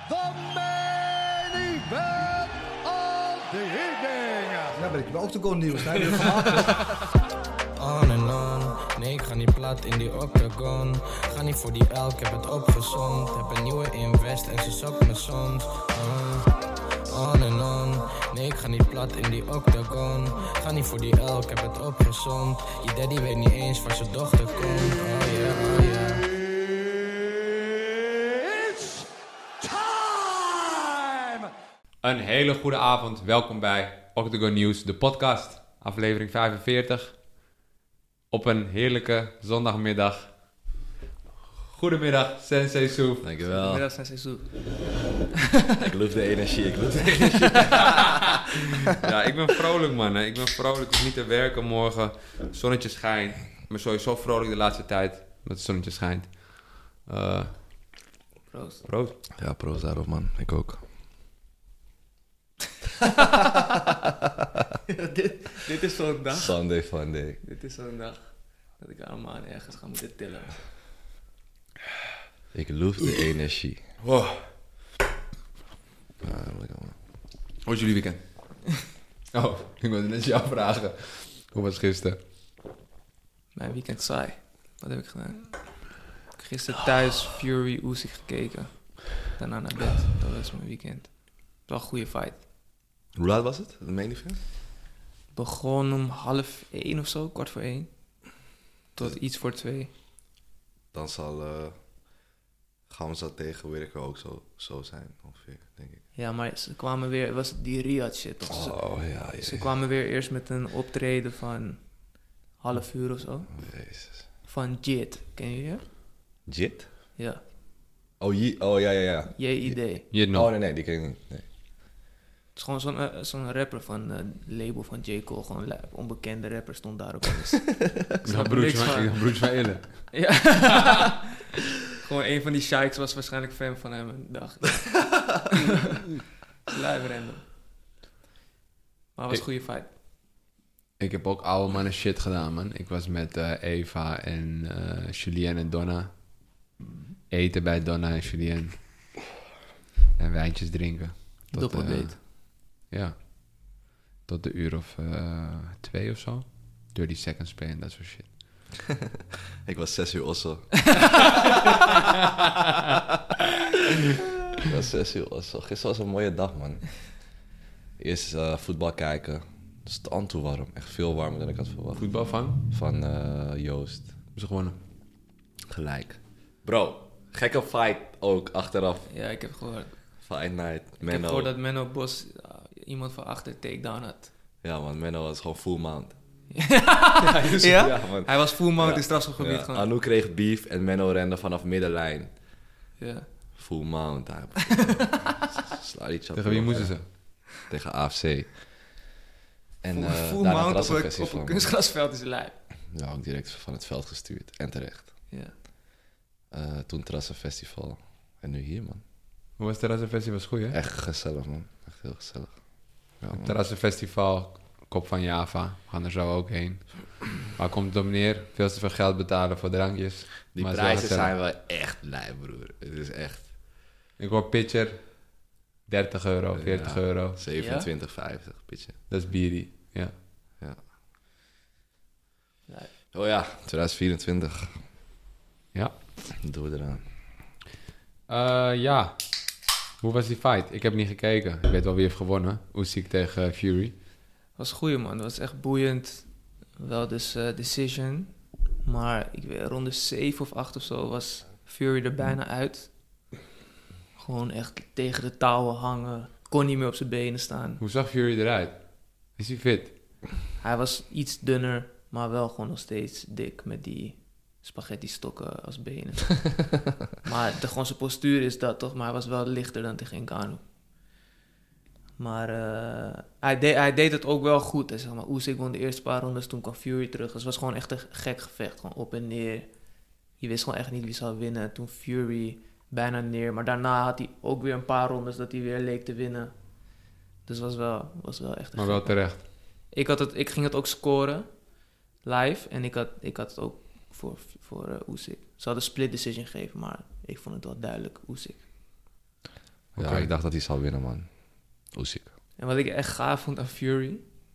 The main event of the evening. Ja, ben ik wel octagon nieuws. Hij heeft gemaakt. On en on, nee ik ga niet plat in die octagon. Ga niet voor die elk, ik heb het opgezond. Heb een nieuwe invest en ze zoekt me soms. On en on, nee ik ga niet plat in die octagon. Ga niet voor die elk, ik heb het opgezond. Je daddy weet niet eens waar zijn dochter komt. Oh yeah, oh yeah. It's time! Een hele goede avond, welkom bij Octagon News, de podcast, aflevering 45. Op een heerlijke zondagmiddag. Goedemiddag, Sensei Soef. Dankjewel. Goedemiddag, Sensei Soef. Ik loof de energie, Ja, ik ben vrolijk, man. Hè. Ik ben vrolijk, ik hoef niet te werken morgen. Zonnetje schijnt. Ik ben sowieso vrolijk de laatste tijd, omdat het zonnetje schijnt. Proost. Proost. Ja, proost daarop, man. Ik ook. Dit is zo'n dag. Sunday fun day. Dit is zo'n dag dat ik allemaal ergens ga moeten tillen. Ik loof de energie. Wow. Ja, lekker, man. Hoe was jullie weekend? Oh, ik wilde net jou vragen. Hoe was het gisteren? Mijn weekend saai. Wat heb ik gedaan? Ik heb gisteren thuis Fury Usyk gekeken. Daarna naar bed. Dat was mijn weekend. Wel een goede fight. Hoe laat was het? De main event? Begon om 12:30 of zo, 1:15. Tot iets voor 2. Dan zal Gamza tegen Whittaker ook zo zijn, ongeveer, denk ik. Ja, maar ze kwamen weer... Het was die Riyadh shit. Toch? Oh, ja. Ze kwamen weer eerst met een optreden van half uur of zo. Oh, jezus. Van Jit. Ken je die? Jit? Ja. Oh, ja. J.I.D. Je nog. Oh, nee, die ken ik niet. Nee. Het is gewoon zo'n rapper van het label van J. Cole. Gewoon een onbekende rapper stond daar ook eens. Ja, broertje van Ille. Ja. Gewoon een van die sheiks was waarschijnlijk fan van hem een dag. Live random. Maar het was een goede fight. Ik heb ook oude mannen shit gedaan, man. Ik was met Eva en Julien en Donna. Eten bij Donna en Julien. En wijntjes drinken. Doppeldate. Ja. Tot de uur of 2 of zo. 30 seconds play en dat soort shit. Ik was 6 uur osso. Ik was 6 uur osso. Gisteren was een mooie dag, man. Eerst voetbal kijken. Stand toe warm. Echt veel warmer dan ik had verwacht. Voetbal van? Van Joost. Ze gewonnen. Gelijk. Bro, gekke fight ook achteraf. Ja, ik heb gehoord. Fight night. Ik heb Menno. gehoord dat Menno Bos iemand van achter takedown had. Ja, man. Menno was gewoon full mount. Ja? man. Hij was full mount Ja. in strafschopgebied Ja, gewoon. Anouk kreeg beef en Menno rende vanaf middenlijn. Ja. Full mount. Sla die chat Tegen wie op, moesten ja. ze? Tegen AFC. En Full daarna mount op Terrassenfestival, een man. kunstgrasveld is lijp. Ja, ook direct van het veld gestuurd. En terecht. Ja. Toen Terrassenfestival. En nu hier, man. Hoe was het Terrassenfestival? Was goed, hè? Echt gezellig, man. Echt heel gezellig. Ja, man. Terrassenfestival, Kop van Java. We gaan er zo ook heen. Waar komt het op neer? Veel te veel geld betalen voor drankjes. Die Maar het is wel prijzen gezellig. zijn wel echt lijp, broer. Het is echt Ik hoor pitcher, 30 euro, 40 Ja. euro. 27,50 pitje. Dat is bierie, ja. Lijp. Oh ja, 2024. Ja. Doen we eraan. Ja. Hoe was die fight? Ik heb niet gekeken. Ik weet wel wie heeft gewonnen. Usyk tegen Fury. Was een goeie, man. Het was echt boeiend. Wel dus decision. Maar ik weet, ronde 7 of 8 of zo was Fury er bijna uit. Gewoon echt tegen de touwen hangen. Kon niet meer op zijn benen staan. Hoe zag Fury eruit? Is hij fit? Hij was iets dunner, maar wel gewoon nog steeds dik met die spaghetti stokken als benen. Maar gewoon zijn postuur is dat toch, maar hij was wel lichter dan tegen Ngannou. Maar hij deed het ook wel goed. Hè, zeg maar. Usyk won de eerste paar rondes, toen kwam Fury terug. Dus het was gewoon echt een gek gevecht, gewoon op en neer. Je wist gewoon echt niet wie zou winnen. Toen Fury bijna neer, maar daarna had hij ook weer een paar rondes dat hij weer leek te winnen. Dus het was wel echt een Maar wel gek. terecht. Ik ging het ook scoren live en ik had het ook voor Usyk. Ze hadden split decision gegeven, maar ik vond het wel duidelijk Usyk. Ja, Oké. ik dacht dat hij zou winnen, man. Usyk. En wat ik echt gaaf vond aan Fury...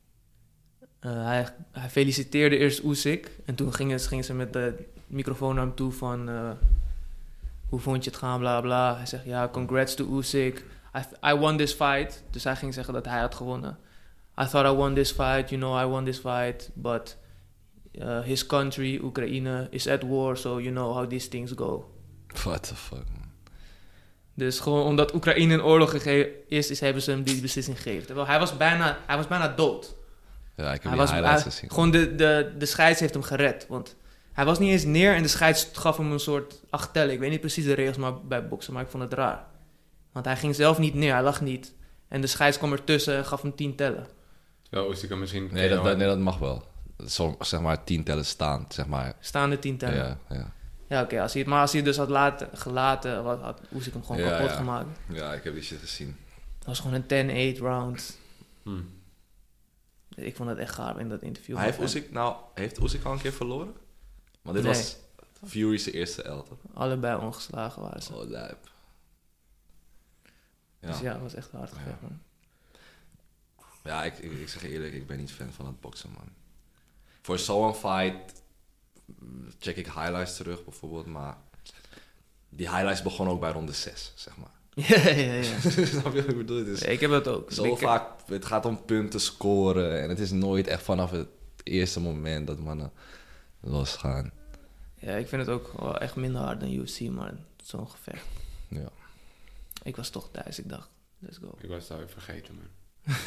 hij feliciteerde eerst Usyk. En toen gingen ze met de microfoon naar hem toe van... hoe vond je het gaan, bla bla. Hij zegt, ja, congrats to Usyk. I won this fight. Dus hij ging zeggen dat hij had gewonnen. I thought I won this fight. You know, I won this fight. But his country, Oekraïne, is at war. So you know how these things go. What the fuck, man. Dus gewoon omdat Oekraïne in oorlog is, hebben ze hem die beslissing gegeven. Terwijl hij was bijna dood. Ja, ik heb Hij die highlights hij- gezien. Gewoon de scheids heeft hem gered. Want hij was niet eens neer en de scheids gaf hem een soort 8 tellen. Ik weet niet precies de regels bij boksen, maar ik vond het raar. Want hij ging zelf niet neer, hij lag niet. En de scheids kwam ertussen en gaf hem 10 tellen. Terwijl Usyk hem misschien... Nee, dat mag wel. Zo, zeg maar 10 tellen staan, zeg maar. Staande 10 tellen. Ja, ja. Ja, oké. Als hij het dus had gelaten, had Usyk hem gewoon Ja, kapot ja. gemaakt. Ja, ik heb die shit gezien. Het was gewoon een 10-8 round. Hm. Ik vond het echt gaaf in dat interview. Heeft Usyk al een keer verloren? Want dit Nee. was Fury's eerste L, toch? Allebei ongeslagen waren ze. Oh, lijp. Ja, Dus ja, het was echt hard gevecht, man. ja ik zeg je eerlijk, ik ben niet fan van het boksen, man. Voor zo'n fight check ik highlights terug, bijvoorbeeld, maar die highlights begonnen ook bij ronde 6, zeg maar. Ja. Snap je wat ik bedoel? Het is Ik heb dat ook. zo vaak, het gaat om punten scoren en het is nooit echt vanaf het eerste moment dat mannen losgaan. Ja, ik vind het ook wel echt minder hard dan UFC, maar zo'n gevecht. Ja. Ik was toch thuis, ik dacht, let's go. Ik was het alweer vergeten, man.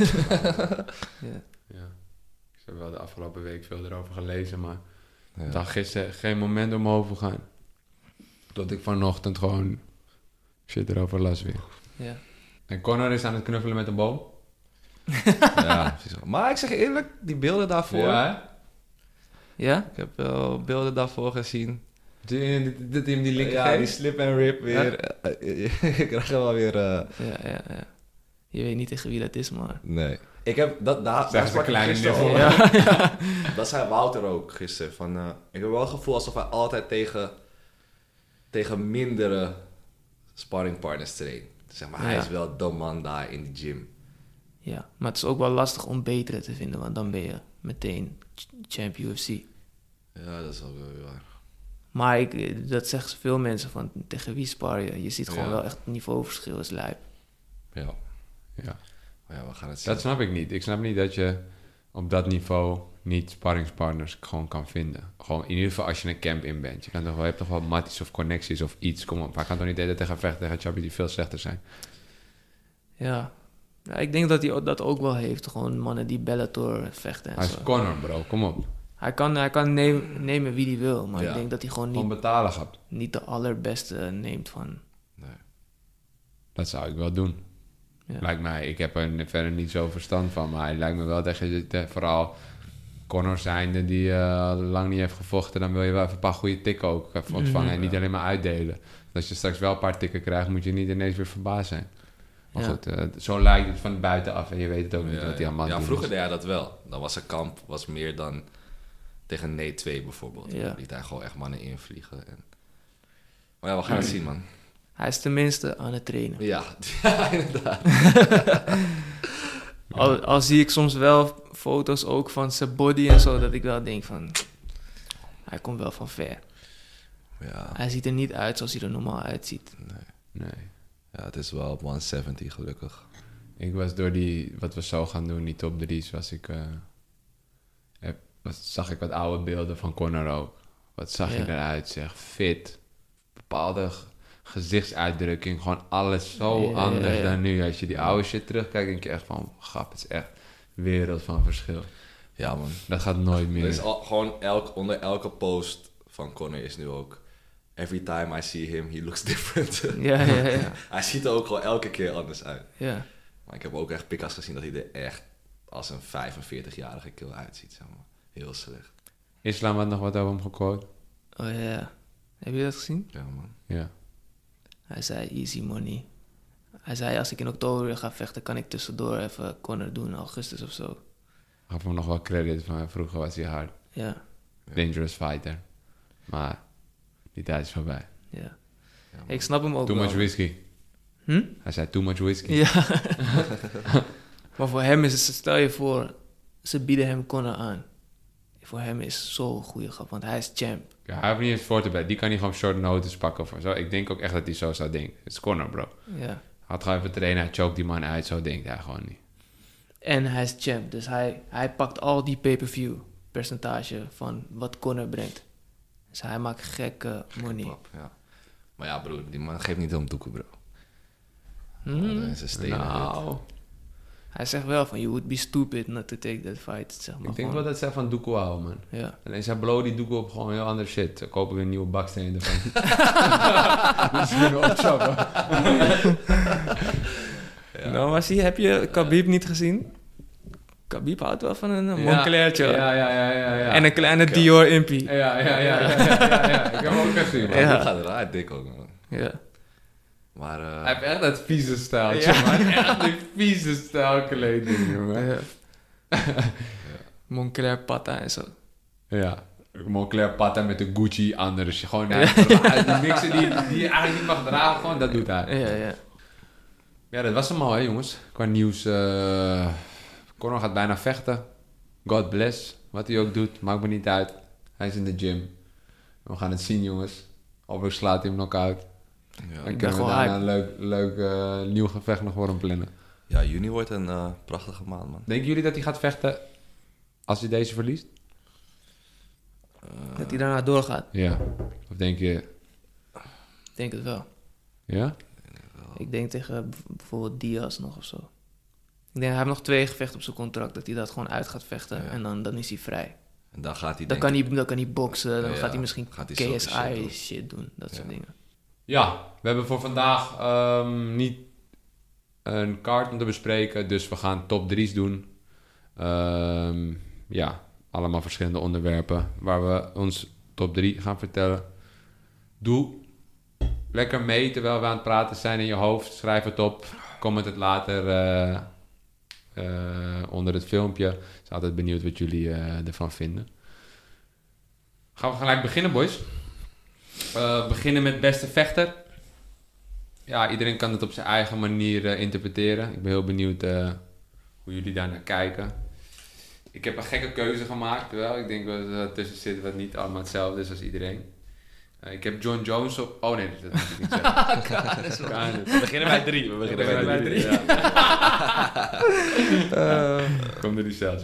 Ja. Ja. Ik heb wel de afgelopen week veel erover gelezen, maar Ja. ik dacht gisteren geen moment om over gaan. Tot ik vanochtend gewoon shit erover las weer. Ja. En Conor is aan het knuffelen met een boom. Ja, precies. Maar ik zeg je eerlijk, die beelden daarvoor. Ja, Ja? Ik heb wel beelden daarvoor gezien. dat hij hem die linker Ja, die geeft? slip en rip weer. Ik krijg er wel weer... Ja. Je weet niet tegen wie dat is, maar... Nee. Ik heb... Daar Zeg eens een kleine gisteren niffel. over. Dat zei Wouter ook gisteren. Van, ik heb wel het gevoel alsof hij altijd tegen mindere sparringpartners traint. Zeg maar, hij Ja. is wel de man daar in de gym. Ja, maar het is ook wel lastig om betere te vinden, want dan ben je meteen champ UFC. Ja, dat is ook wel waar. Maar dat zeggen veel mensen, van tegen wie spar je? Je ziet gewoon Ja. wel echt het niveauverschil is lijp. Ja. Ja. Maar ja, we gaan het zien. Dat snap ik niet. Ik snap niet dat je op dat niveau niet sparringspartners gewoon kan vinden. Gewoon in ieder geval als je een camp in bent. Je hebt toch wel matties of connecties of iets. Kom op, maar ik kan toch niet de hele tijd tegen vechten tegen Chabi die veel slechter zijn. Ja. Ja, ik denk dat hij dat ook wel heeft. Gewoon mannen die Bellator vechten en Hij zo. is Conor, bro. Kom op. Hij kan nemen wie hij wil, maar Ja. ik denk dat hij gewoon Gewoon betalen gaat. niet de allerbeste neemt van... Nee. Dat zou ik wel doen. Ja. Lijkt mij. Ik heb er verder niet zo verstand van. Maar het lijkt me wel dat je vooral Conor zijnde die lang niet heeft gevochten. Dan wil je wel even een paar goede tikken ook even ontvangen. En niet alleen maar uitdelen. Als je straks wel een paar tikken krijgt, moet je niet ineens weer verbaasd zijn. Maar Ja. goed, zo lijkt het van buitenaf. En je weet het ook niet wat hij allemaal ja, doet. vroeger deed hij dat wel. Dan was zijn kamp meer dan tegen Nate 2 bijvoorbeeld. Ja. Liet hij gewoon echt mannen invliegen. Maar ja, we gaan het zien, man. Hij is tenminste aan het trainen. Ja, ja inderdaad. Al zie ik soms wel foto's ook van zijn body en zo, dat ik wel denk van... Hij komt wel van ver. Ja, Hij ziet er niet uit zoals hij er normaal uitziet. Nee. ja, het is wel op 170 gelukkig. Ik was door wat we zo gaan doen, die top 3's, zag ik wat oude beelden van Conor ook. Wat zag je Ja. eruit, zeg. Fit. Bepaalde gezichtsuitdrukking. Gewoon alles zo Ja, anders ja. dan nu. Als je die oude shit terugkijkt, denk je echt van... Grap, het is echt wereld van verschil. Ja, man. Dat gaat nooit meer. Er is gewoon onder elke post van Conor is nu ook... Every time I see him, he looks different. Ja. Hij ziet er ook gewoon elke keer anders uit. Ja. Maar ik heb ook echt pikas gezien dat hij er echt als een 45-jarige kill uitziet, zeg maar. Heel slecht. Islam had nog wat over hem gequote. Oh ja. Heb je dat gezien? Ja, man. Ja. Hij zei easy money. Hij zei als ik in oktober weer ga vechten, kan ik tussendoor even Conor doen in augustus of zo. Gaf hem nog wel credit van vroeger was hij hard. Ja. Dangerous fighter. Maar die tijd is voorbij. Ja. Ja, man. Ik snap hem ook Too wel. much whisky. Hij zei too much whisky. Ja. Maar voor hem is het, stel je voor, ze bieden hem Conor aan. Voor hem is zo'n goede grap, want hij is champ. Ja, hij hoeft niet eens voor te bedden. Die kan hij gewoon short notice pakken of zo. Ik denk ook echt dat hij zo zou denken. Het is Conor, bro. Ja. Had gewoon even trainen, hij choke die man uit. Zo denkt hij gewoon niet. En hij is champ, dus hij pakt al die pay-per-view percentage van wat Conor brengt. Dus hij maakt gekke money. Klap, ja. Maar ja, broer, die man geeft niet om doeken, bro. Hmm. Dat is een stenen hut. Nou, Hij zegt wel van, you would be stupid not to take that fight. Zeg maar ik denk gewoon. wel dat zij van Doekoe houden, man. Ja. Alleen zij blowen die Doekoe op gewoon heel andere shit. Ze kopen weer een nieuwe baksteen ervan. Dat is weer een opchoppen. Nou, maar heb je Khabib niet gezien? Khabib houdt wel van een Monclertje. Ja. En een kleine Dior Impie. Ja. Ik heb hem ook gezien, man. Ja. Dat gaat raar dik ook, man. Ja. Maar Hij heeft echt dat vieze stijltje, man. Echt die vieze stijl kleding, jongen. Moncler Patta en zo. Ja. Moncler Patta met de Gucci anders. Gewoon de mixen die je eigenlijk niet mag dragen, gewoon dat doet hij. Ja. Ja, dat was hem al, hè, jongens. Qua nieuws. Conor gaat bijna vechten. God bless. Wat hij ook doet, maakt me niet uit. Hij is in de gym. We gaan het zien, jongens. Of ik slaat hij hem knock-out. ja. Dan Ik ben kunnen we gewoon daarna een leuk nieuw gevecht nog voor hem plannen. Ja, juni wordt een prachtige maand, man. Denken jullie dat hij gaat vechten als hij deze verliest? Dat hij daarna doorgaat. Ja. Of denk je... Ik denk het wel. Ja? Ik denk tegen bijvoorbeeld Diaz nog of zo. Ik denk, hij heeft nog 2 gevechten op zijn contract. Dat hij dat gewoon uit gaat vechten. Ja. En dan is hij vrij. En dan gaat hij Dan kan hij boksen. Dan Ja, gaat hij misschien gaat hij zulke KSI shit shit doen. doen. Dat soort dingen. Ja, we hebben voor vandaag niet een kaart om te bespreken. Dus we gaan top 3's doen. Ja, allemaal verschillende onderwerpen waar we ons top 3 gaan vertellen. Doe lekker mee terwijl we aan het praten zijn in je hoofd. Schrijf het op. Comment het later onder het filmpje. Ik ben altijd benieuwd wat jullie ervan vinden. Gaan we gelijk beginnen, boys. Beginnen met beste vechter. Ja, iedereen kan het op zijn eigen manier interpreteren. Ik ben heel benieuwd hoe jullie daar naar kijken. Ik heb een gekke keuze gemaakt. Wel. Ik denk dat er tussen zit wat niet allemaal hetzelfde is als iedereen. Ik heb John Jones op... Oh nee, dat moet ik niet zeggen. We beginnen bij 3. We beginnen bij 3. Kom er niet zelfs.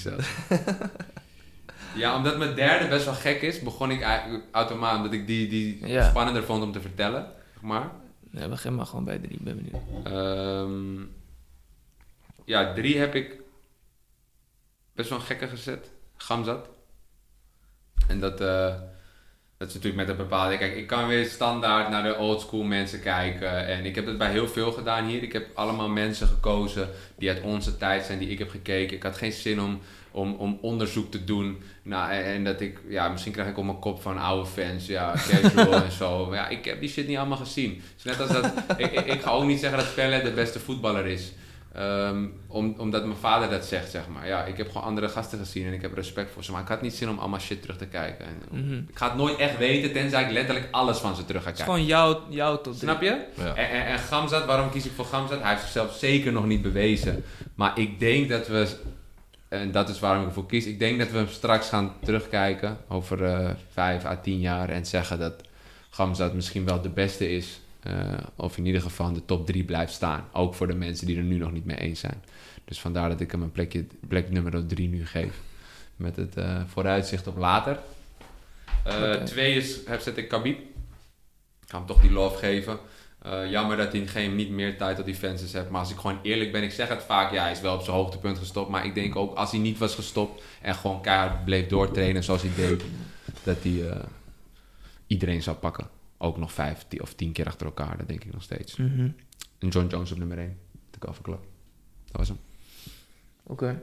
Ja, omdat mijn derde best wel gek is, begon ik eigenlijk automatisch, omdat ik die spannender vond om te vertellen, zeg maar. Nee, begin maar gewoon bij 3, ik ben benieuwd. Ja, 3 heb ik best wel een gekke gezet. Gamzat. En dat is natuurlijk met een bepaalde... Kijk, ik kan weer standaard naar de oldschool mensen kijken. En ik heb dat bij heel veel gedaan hier. Ik heb allemaal mensen gekozen die uit onze tijd zijn, die ik heb gekeken. Ik had geen zin om onderzoek te doen. Nou, en dat ik... Ja, misschien krijg ik op mijn kop van oude fans. Ja, casual en zo. Maar ja, ik heb die shit niet allemaal gezien. Dus net als dat... ik ga ook niet zeggen dat Pelé de beste voetballer is. Omdat mijn vader dat zegt, zeg maar. Ja, ik heb gewoon andere gasten gezien en ik heb respect voor ze. Maar ik had niet zin om allemaal shit terug te kijken. En, Ik ga het nooit echt weten, tenzij ik letterlijk alles van ze terug ga Het is kijken. gewoon jouw tot 3. Snap je? Ja. En Gamzat, waarom kies ik voor Gamzat? Hij heeft zichzelf zeker nog niet bewezen. Maar ik denk dat we... En dat is waarom ik ervoor kies. Ik denk dat we hem straks gaan terugkijken over 5 à 10 jaar en zeggen dat Gamzat misschien wel de beste is. Of in ieder geval in de top 3 blijft staan. Ook voor de mensen die er nu nog niet mee eens zijn. Dus vandaar dat ik hem een plek nummer 3 nu geef. Met het vooruitzicht op later. 2 zet ik Khabib. Ik ga hem toch die love geven. Jammer dat hij niet meer title defenses heeft. Maar als ik gewoon eerlijk ben, ik zeg het vaak. Ja, hij is wel op zijn hoogtepunt gestopt. Maar ik denk ook als hij niet was gestopt en gewoon keihard bleef doortrainen zoals hij deed. Dat hij iedereen zou pakken. Ook nog 5 of 10 keer achter elkaar, dat denk ik nog steeds. En John Jones op nummer 1. De al verklapt. Dat was hem. Oké.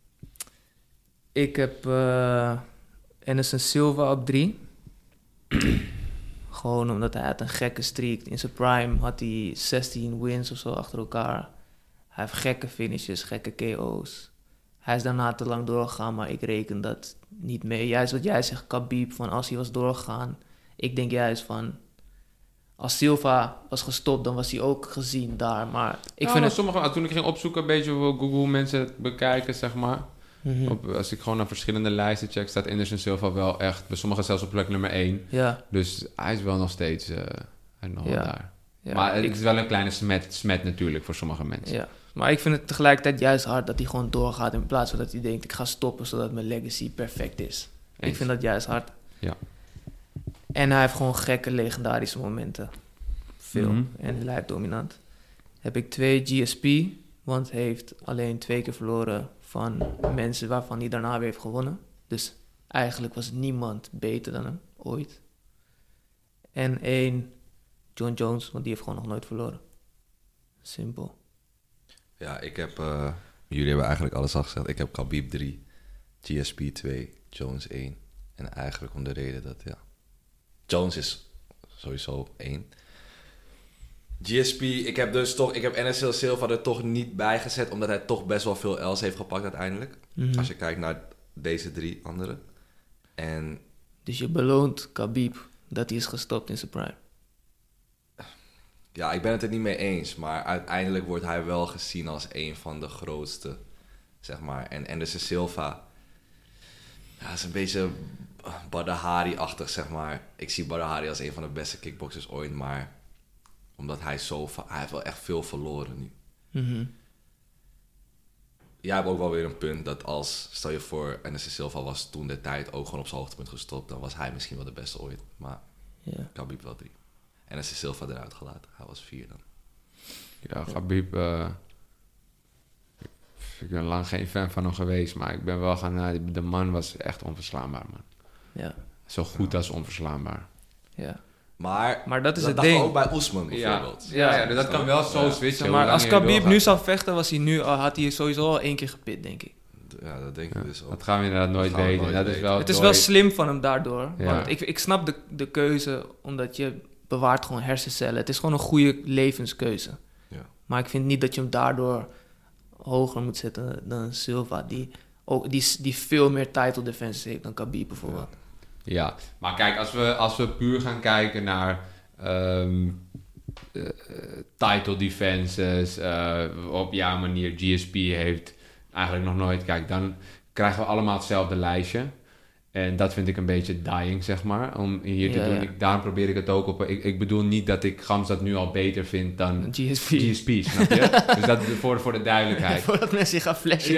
Ik heb Anderson Silva op 3. Gewoon omdat hij had een gekke streak. In zijn prime had hij 16 wins of zo achter elkaar. Hij heeft gekke finishes, gekke KO's. Hij is daarna te lang doorgegaan, maar ik reken dat niet mee. Juist wat jij zegt, Khabib, van als hij was doorgegaan. Ik denk juist van, als Silva was gestopt, dan was hij ook gezien daar. Maar ik vind het... Toen ik ging opzoeken, een beetje op Google, hoe mensen het bekijken, zeg maar. Mhm. Als ik gewoon naar verschillende lijsten check, staat Anderson Silva wel echt, bij sommigen zelfs op plek nummer 1. Ja, Dus hij is wel nog steeds hij is nog wel Ja. daar. ja. Maar het is wel een kleine smet natuurlijk voor sommige mensen. Ja, maar ik vind het tegelijkertijd juist hard dat hij gewoon doorgaat in plaats van dat hij denkt, ik ga stoppen zodat mijn legacy perfect is. Ik Eens. vind dat juist hard. Ja. En hij heeft gewoon gekke legendarische momenten. Veel. Mhm. En lijkt dominant. Heb ik 2 GSP, want hij heeft alleen 2 keer verloren van mensen waarvan hij daarna weer heeft gewonnen. Dus eigenlijk was niemand beter dan hem, ooit. En 1 John Jones, want die heeft gewoon nog nooit verloren. Simpel. Ja, ik heb... jullie hebben eigenlijk alles al gezegd. Ik heb Khabib 3, GSP 2, Jones 1. En eigenlijk om de reden dat, ja... Jones is sowieso 1. GSP, ik heb NSL Silva er toch niet bij gezet, omdat hij toch best wel veel L's heeft gepakt uiteindelijk. Mhm. Als je kijkt naar deze 3 anderen. En Dus je beloont Khabib dat hij is gestopt in zijn prime. ja, ik ben het er niet mee eens, maar uiteindelijk wordt hij wel gezien als een van de grootste, zeg maar. En Anderson Silva, ja, is een beetje Badr Hari-achtig, zeg maar. Ik zie Badr Hari als een van de beste kickboxers ooit, maar omdat hij hij heeft wel echt veel verloren nu. Mhm. Jij hebt ook wel weer een punt dat stel je voor, Anderson Silva was toen de tijd ook gewoon op zijn hoogtepunt gestopt, dan was hij misschien wel de beste ooit, maar Ja. Khabib wel 3. Anderson Silva eruit gelaten, hij was 4 dan. Ja, Khabib... ik ben lang geen fan van hem geweest, maar ik ben wel gaan... de man was echt onverslaanbaar, man. Ja. Zo goed als onverslaanbaar. Ja. Maar dat is het dacht ding. ik ook bij Oesman bijvoorbeeld. Ja, dus dat kan wel zo Ja. switchen. Zeg hoe maar lang als je Khabib doorgaat. nu zou vechten, had hij sowieso al 1 keer gepit, denk ik. Ja, dat denk ik dus ook. Dat gaan we inderdaad nooit Dat gaan we weten. nooit Dat is weten. wel Het is door- wel slim van hem daardoor. Ja. Want ik snap de keuze, omdat je bewaart gewoon hersencellen. Het is gewoon een goede levenskeuze. Ja. Maar ik vind niet dat je hem daardoor hoger moet zetten dan Silva, die veel meer title defenses heeft dan Khabib bijvoorbeeld. Ja, maar kijk, als we puur gaan kijken naar title defenses, op jouw manier GSP heeft eigenlijk nog nooit... Kijk, dan krijgen we allemaal hetzelfde lijstje. En dat vind ik een beetje dying, zeg maar, om hier te Ja, doen. ja. Daarom probeer ik het ook op... Ik bedoel niet dat ik Khamzat nu al beter vind dan GSP. GSP, snap je? Dus dat voor de duidelijkheid. Voordat mensen zich gaan flashen.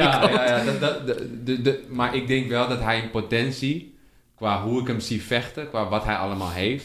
Ja. Maar ik denk wel dat hij in potentie, qua hoe ik hem zie vechten, qua wat hij allemaal heeft,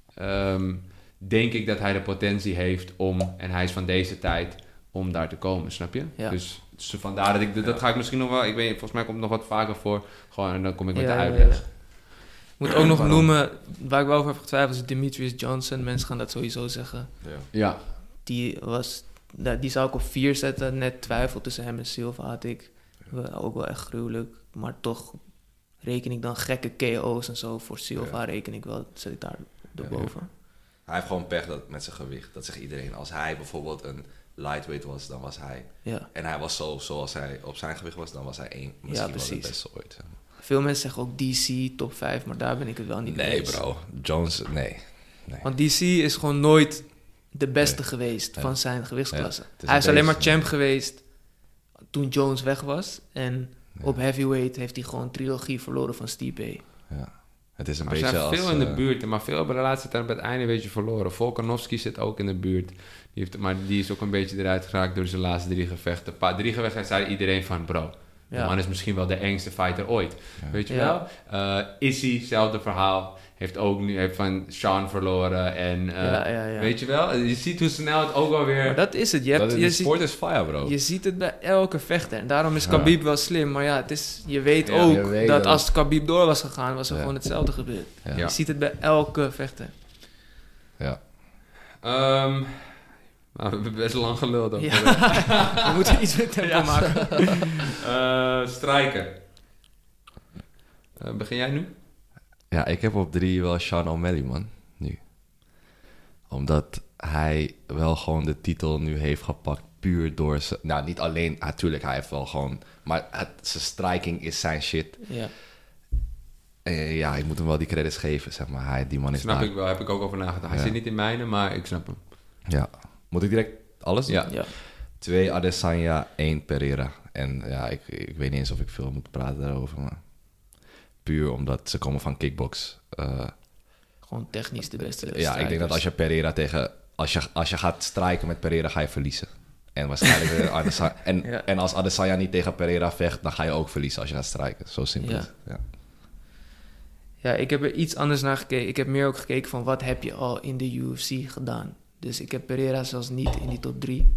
denk ik dat hij de potentie heeft om, en hij is van deze tijd, om daar te komen, snap je? Ja. Dus vandaar dat dat ga ik misschien nog wel, ik weet, volgens mij komt het nog wat vaker voor, gewoon, en dan kom ik met Ja, de ja, uitleg. ja. Ik moet ook nog noemen, waar ik wel over heb getwijfeld, is Demetrius Johnson. Mensen gaan dat sowieso zeggen. Ja. Ja, Die zou ik op 4 zetten. Net twijfel tussen hem en Silva had ik. Ook wel echt gruwelijk. Maar toch reken ik dan gekke KO's en zo. Voor Silva reken ik wel, zet ik daar erboven. Hij heeft gewoon pech met zijn gewicht. Dat zegt iedereen. Als hij bijvoorbeeld een lightweight was, dan was hij... Ja. En hij was zoals hij op zijn gewicht was, dan was hij misschien wel de precies. beste ooit. Zeg maar. Veel mensen zeggen ook DC, top 5, maar daar ben ik het wel niet mee Nee, eens. bro. Jones, nee. Want DC is gewoon nooit de beste Nee. geweest Ja. van zijn gewichtsklasse. Ja, het is Hij is een alleen maar beest, champ ja. geweest toen Jones weg was. En op heavyweight heeft hij gewoon trilogie verloren van Stipe. Ja. Het is een maar er beetje zijn als... veel in de buurt, maar veel hebben de laatste tijd bij het einde een beetje verloren. Volkanovski zit ook in de buurt, maar die is ook een beetje eruit geraakt door zijn laatste 3 gevechten. 3 gevechten zei iedereen van, bro, de Ja. man is misschien wel de engste fighter ooit. Ja. Weet je Ja. wel? Issy, hetzelfde verhaal. Heeft van Sean verloren. En Ja. weet je wel? Je ziet hoe snel het ook alweer... Maar dat is het. Je sport is fire, bro. Je ziet het bij elke vechter. En daarom is Khabib wel slim. Maar ja, je weet Ja, ook je weet dat dat- als Khabib door was gegaan, was er Ja. gewoon hetzelfde gebeurd. Ja. Je ziet het bij elke vechter. Ja. Nou, we hebben best lang geluld over. Ja. We moeten iets met tempo maken. Strijker. Begin jij nu? Ja, ik heb op 3 wel Sean O'Malley, man. Nu. Omdat hij wel gewoon de titel nu heeft gepakt. Puur door zijn... Nou, niet alleen... Natuurlijk, hij heeft wel gewoon... Maar zijn striking is zijn shit. Ja. Ja, ik moet hem wel die credits geven, zeg maar. Die man is Snap daar. ik wel, heb ik ook over nagedacht. Hij Ja. zit niet in mijne, maar ik snap hem. Ja. Moet ik direct alles doen? Ja. Ja. 2 Adesanya, 1 Pereira. En ja, ik weet niet eens of ik veel moet praten daarover, maar puur omdat ze komen van kickbox. Gewoon technisch de beste Ja, strijders. ik denk dat als je Pereira als je gaat strijken met Pereira, ga je verliezen. En waarschijnlijk Ja. en als Adesanya niet tegen Pereira vecht, dan ga je ook verliezen als je gaat strijken. Zo simpel. Ja. is het. Ja. Ja, ik heb er iets anders naar gekeken. Ik heb meer ook gekeken van wat heb je al in de UFC gedaan. Dus ik heb Pereira zelfs niet in die top 3.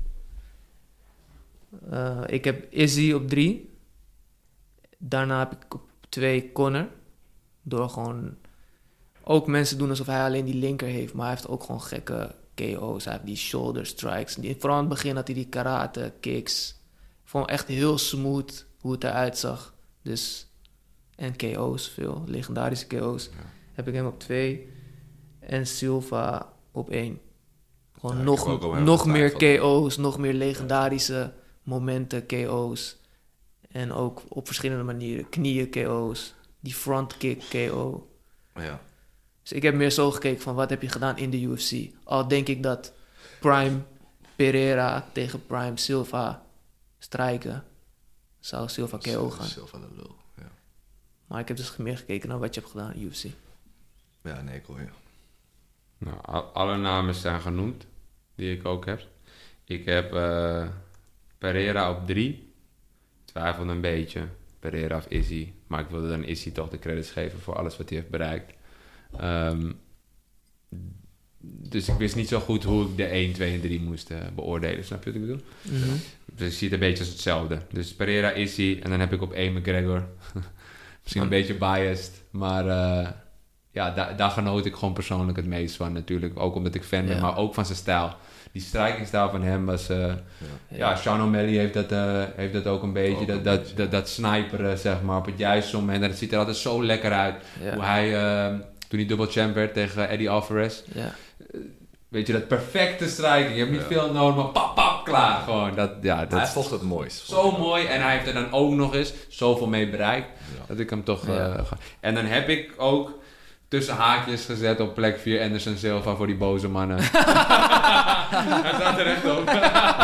Ik heb Izzy op 3. Daarna heb ik op 2 Conor. Door gewoon... Ook mensen doen alsof hij alleen die linker heeft. Maar hij heeft ook gewoon gekke KO's. Hij heeft die shoulder strikes. Vooral aan het begin had hij die karate kicks. Ik vond echt heel smooth hoe het eruit zag. Dus... En KO's, veel legendarische KO's. Heb ik hem op 2. En Silva op 1. Gewoon Ja, ik heb ook over hem nog meer getwijfeld. KO's, nog meer legendarische momenten KO's. En ook op verschillende manieren. Knieën KO's, die front kick KO. Ja. Dus ik heb meer zo gekeken van wat heb je gedaan in de UFC. Al denk ik dat Prime Pereira tegen Prime Silva strijken, zou Silva KO gaan. Silva de lul. Ja. Maar ik heb dus meer gekeken naar wat je hebt gedaan in UFC. Ja, nee, ik hoor je. Nou, alle namen zijn genoemd, die ik ook heb. Ik heb Pereira op 3. Twijfelde een beetje. Pereira of Izzy. Maar ik wilde dan Izzy toch de credits geven voor alles wat hij heeft bereikt. Dus ik wist niet zo goed hoe ik de 1, 2 en 3 moest beoordelen. Snap je wat ik bedoel? Dus ik zie het een beetje als hetzelfde. Dus Pereira, Izzy en dan heb ik op 1 McGregor. Misschien een beetje biased, maar ja, daar genoot ik gewoon persoonlijk het meest van natuurlijk. Ook omdat ik fan ben, Ja. maar ook van zijn stijl. Die strijkingstijl van hem was... Ja, Sean O'Malley heeft dat ook een beetje. Ook Dat sniperen, zeg maar, op het juiste moment. En het ziet er altijd zo lekker uit. Ja. Hoe hij, toen hij dubbel champ werd tegen Eddie Alvarez... Ja. Weet je, dat perfecte striking. Je hebt niet Ja. veel nodig, maar pap, pap, klaar. Gewoon, dat Hij is vocht het mooist. zo mooi. En hij heeft er dan ook nog eens zoveel mee bereikt. Ja. Dat ik hem toch... Ja. En dan heb ik ook tussen haakjes gezet op plek 4 Anderson Silva voor die boze mannen. Hij staat er echt op.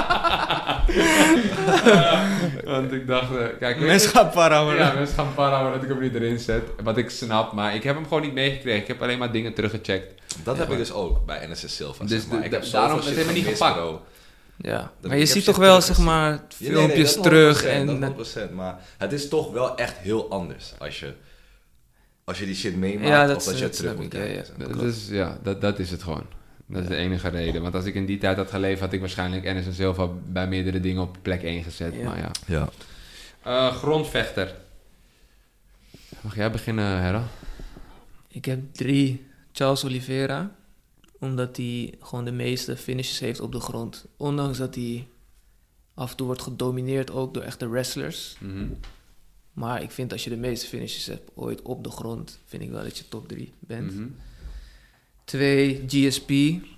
Want ik dacht... kijk, Mensen gaan para, man. ja, mensen gaan para dat ik hem niet erin zet. Wat ik snap, maar ik heb hem gewoon niet meegekregen. Ik heb alleen maar dingen teruggecheckt. Dat heb ik dus ook bij NSS Silva. Dus zeg maar. Ik heb daarom zoveel is het shit helemaal niet gemist, gepakt. bro. Ja, Dat- maar ik je heb ziet shit toch wel, zeg teruggezien. maar, Ja, nee, filmpjes dat terug 100%, en... dat 100%, maar het is toch wel echt heel anders als je die shit meemaakt Ja, dat of dat je het snap terug ik, moet ja, kijken. ja. zeg maar. Dus ja, dat is het gewoon. Dat is de enige reden. Want als ik in die tijd had geleefd, had ik waarschijnlijk Anderson Silva bij meerdere dingen op plek 1 gezet. Ja. Maar ja. Ja. Grondvechter. Mag jij beginnen, Hera? Ik heb 3 Charles Oliveira, omdat hij gewoon de meeste finishes heeft op de grond. Ondanks dat hij af en toe wordt gedomineerd ook door echte wrestlers. Maar ik vind als je de meeste finishes hebt ooit op de grond, vind ik wel dat je top 3 bent. 2, GSP.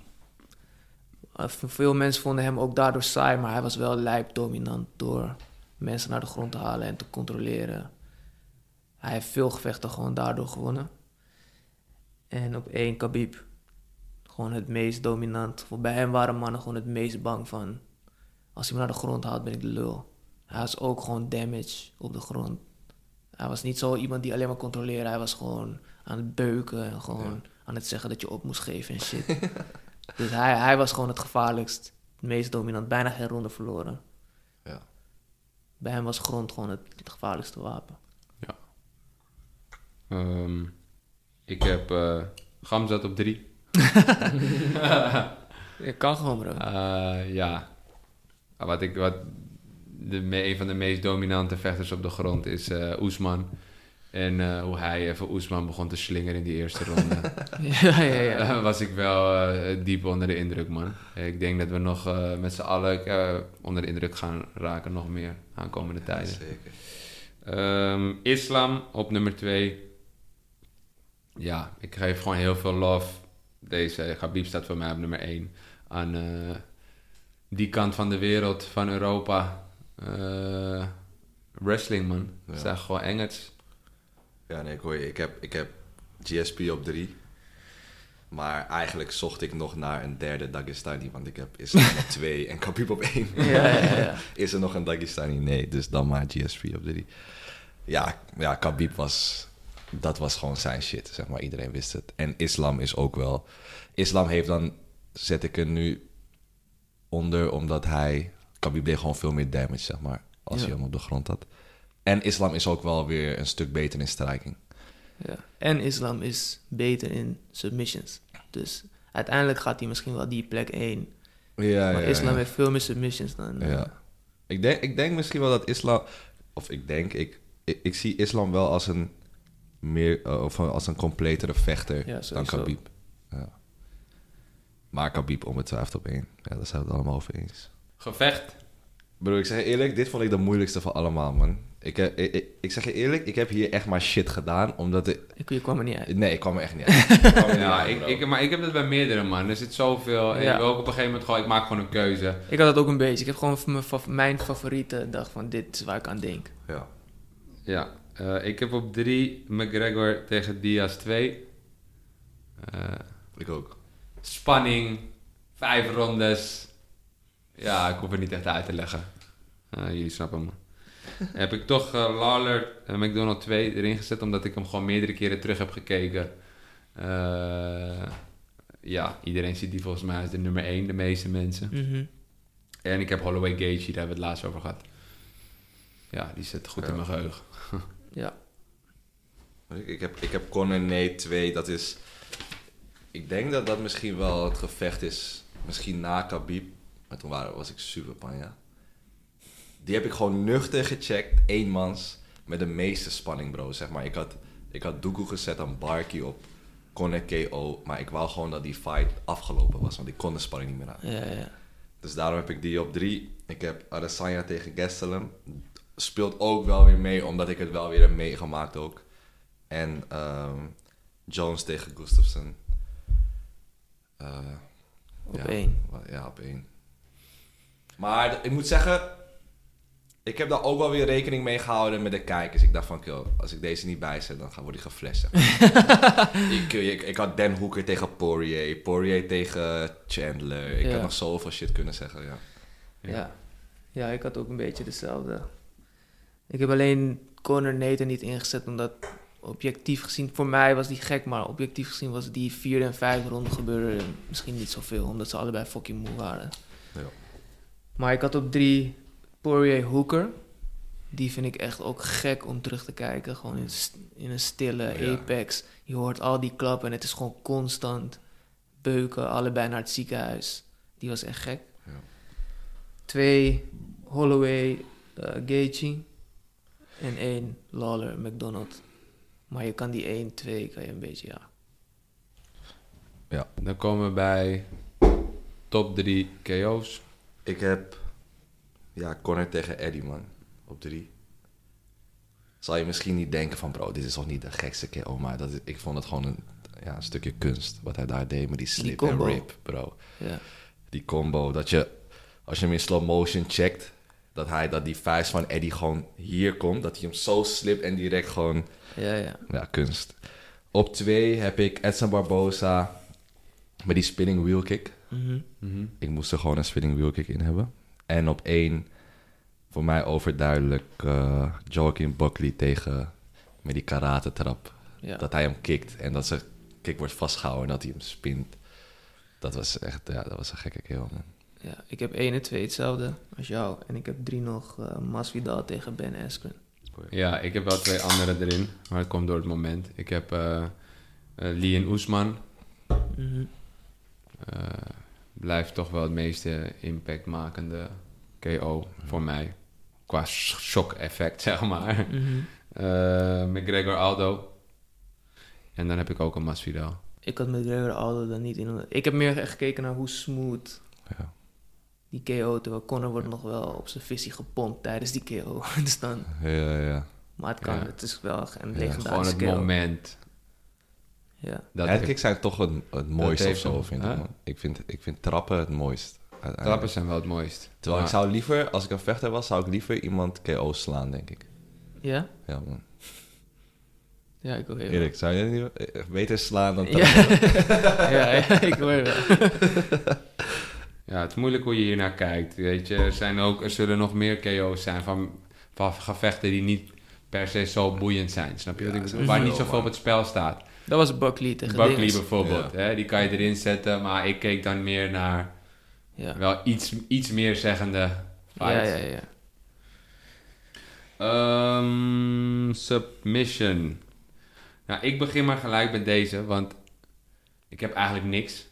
Veel mensen vonden hem ook daardoor saai, maar hij was wel lijp dominant door mensen naar de grond te halen en te controleren. Hij heeft veel gevechten gewoon daardoor gewonnen. En op 1 Khabib. Gewoon het meest dominant. Bij hem waren mannen gewoon het meest bang van... Als hij me naar de grond haalt, ben ik de lul. Hij was ook gewoon damage op de grond. Hij was niet zo iemand die alleen maar controleerde. Hij was gewoon aan het beuken en gewoon aan het zeggen dat je op moest geven en shit. Dus hij was gewoon het gevaarlijkst. Het meest dominant. Bijna geen ronde verloren. Ja. Bij hem was grond gewoon het gevaarlijkste wapen. Ik heb Gamzat op 3. Je kan gewoon, bro. Ja. Een van de meest dominante vechters op de grond is Oesman. En hoe hij even Oesman begon te slingeren in die eerste ronde. ja. Was ik wel diep onder de indruk, man. Ik denk dat we nog met z'n allen onder de indruk gaan raken, nog meer aankomende tijden. Zeker. Islam op nummer 2. Ja, ik geef gewoon heel veel love. Deze Khabib staat voor mij op nummer 1. Aan die kant van de wereld, van Europa. Wrestling, man. Ja. Het zijn gewoon Engels. Ja, nee, ik hoor je. Ik heb GSP op 3. Maar eigenlijk zocht ik nog naar een derde Dagestani. Want ik heb Islam op 2 en Khabib op 1. Ja. Is er nog een Dagestani? Nee, dus dan maar GSP op 3. Ja, Khabib dat was gewoon zijn shit, zeg maar. Iedereen wist het. En Islam is ook wel... Islam heeft dan... Zet ik er nu onder, omdat Khabib deed gewoon veel meer damage, zeg maar. Als hij hem op de grond had. En Islam is ook wel weer een stuk beter in striking. Ja. En Islam is beter in submissions. Dus uiteindelijk gaat hij misschien wel die plek 1. Maar Islam heeft veel meer submissions dan... Ja. Ik denk misschien wel dat Islam... Of ik zie Islam wel als een als een completere vechter dan Khabib. Ja. Maar Khabib onbetwijfeld op 1. Ja, daar zijn we het allemaal over eens. Gevecht. Bro, ik zeg je eerlijk, dit vond ik de moeilijkste van allemaal, man. Ik zeg je eerlijk, ik heb hier echt maar shit gedaan, omdat Je kwam er niet uit. Nee, ik kwam er echt niet uit. Maar ik heb dat bij meerdere, man. Er zit zoveel. En ik wil ook op een gegeven moment gewoon... Ik maak gewoon een keuze. Ik had dat ook een beetje. Ik heb gewoon mijn favoriete dacht van dit is waar ik aan denk. Ja. Ik heb op 3 McGregor tegen Diaz 2. Ik ook. Spanning. 5 rondes. Ja, ik hoef het niet echt uit te leggen. Jullie snappen me. Heb ik toch Lawler en McDonald 2 erin gezet, omdat ik hem gewoon meerdere keren terug heb gekeken. Iedereen ziet die volgens mij als de nummer 1, de meeste mensen. Mhm. En ik heb Holloway Gaethje, daar hebben we het laatst over gehad. Ja, die zit goed in mijn geheugen. Ja. Ik heb Conor Nate 2, dat is... Ik denk dat dat misschien wel het gevecht is, misschien na Khabib. Maar toen was ik super panja. Die heb ik gewoon nuchter gecheckt, eenmans, met de meeste spanning, bro. Zeg maar, ik had Doekoe gezet aan Barky op Conor KO, maar ik wou gewoon dat die fight afgelopen was, want ik kon de spanning niet meer aan. Ja. Dus daarom heb ik die op 3. Ik heb Adesanya tegen Gastelum. Speelt ook wel weer mee, omdat ik het wel weer heb meegemaakt ook. En Jones tegen Gustafsson. Op 1. Ja, op 1. Maar ik moet zeggen, ik heb daar ook wel weer rekening mee gehouden met de kijkers. Ik dacht van, als ik deze niet bijzet, dan word ik geflasht. ik had Dan Hooker tegen Poirier tegen Chandler. Ik had nog zoveel shit kunnen zeggen, Ja, ik had ook een beetje dezelfde. Ik heb alleen Conor Nate niet ingezet, omdat objectief gezien, voor mij was die gek, maar objectief gezien was die 4e en 5e ronde gebeurde misschien niet zoveel, omdat ze allebei fucking moe waren. Ja. Maar ik had op 3 Poirier Hooker. Die vind ik echt ook gek om terug te kijken. Gewoon in een stille Apex. Je hoort al die klappen en het is gewoon constant beuken. Allebei naar het ziekenhuis. Die was echt gek. Ja. 2 Holloway Gaethje. En 1 Lawler McDonald. Maar je kan die 1, 2 kan je een beetje, Ja. Dan komen we bij top 3 KO's. Ik heb Conor tegen Eddie, man. Op 3. Zal je misschien niet denken van, bro, dit is toch niet de gekste KO, maar ik vond het gewoon een stukje kunst. Wat hij daar deed met die slip en rip, bro. Ja. Die combo, dat je, als je hem in slow motion checkt, dat die vuist van Eddie gewoon hier komt, dat hij hem zo slipt en direct gewoon... Ja, kunst. Op 2 heb ik Edson Barboza met die spinning wheel kick. Mhm. Ik moest er gewoon een spinning wheel kick in hebben. En op 1, voor mij overduidelijk, Joaquin Buckley tegen met die karate trap. Ja. Dat hij hem kikt en dat zijn kick wordt vastgehouden en dat hij hem spint. Dat was echt, dat was een gekke kerel, man. Ja, ik heb 1 en 2 hetzelfde als jou. En ik heb 3 nog Masvidal tegen Ben Askren. Ja, ik heb wel 2 andere erin, maar het komt door het moment. Ik heb Lee en Oesman. Mhm. Blijft toch wel het meeste impactmakende KO voor mij. Qua shock-effect, zeg maar. Mhm. McGregor Aldo. En dan heb ik ook een Masvidal. Ik had McGregor Aldo dan niet in. Ik heb meer echt gekeken naar hoe smooth Ja. die KO, terwijl Conor wordt nog wel op zijn visie gepompt tijdens die KO. Dus dan, Ja. maar het kan, Ja. het is wel een Gewoon legendarische het KO. moment. Ja. Headkicks zijn toch het mooiste of heeft zo, hem, vind ik, hè? man. Ik vind trappen het mooist. uiteindelijk. Trappen zijn wel het mooist. Terwijl Maar- ik zou liever, als ik een vechter was, zou ik liever iemand KO slaan, denk ik. Ja? Ja, man. Ja, ik hoor je wel. Erik, zou je niet beter slaan dan Ja. ja, ik hoor je wel. Ja, het is moeilijk hoe je hier naar kijkt. Weet je, er zullen nog meer KO's zijn van gevechten die niet per se zo boeiend zijn. Snap je wat ik bedoel? Waar niet zoveel op het spel staat. Dat was Buckley tegen Buckley Dinges. bijvoorbeeld, hè, die kan je erin zetten. Maar ik keek dan meer naar Ja. wel iets meer zeggende fights. Ja. Submission. Nou, ik begin maar gelijk met deze, want ik heb eigenlijk niks.